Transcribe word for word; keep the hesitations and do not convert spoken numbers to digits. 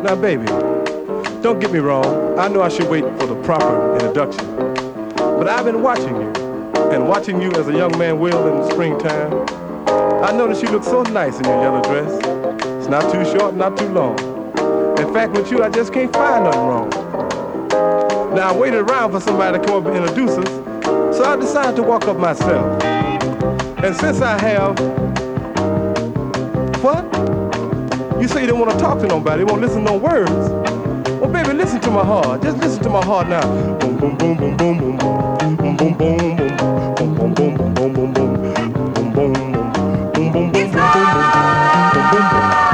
Now, baby, don't get me wrong. I know I should wait for the proper introduction. But I've been watching you, and watching you as a young man will in the springtime. I noticed you look so nice in your yellow dress. It's not too short, not too long. In fact, with you, I just can't find nothing wrong. Now, I waited around for somebody to come up and introduce us, so I decided to walk up myself. And since I have... What? You say you don't want to talk to nobody, you won't listen to no words. Well, baby, listen to my heart. Just listen to my heart now. Boom, boom, boom, boom, boom, boom, boom, boom, boom, boom, boom, boom, boom, boom, boom, boom, boom, boom, boom.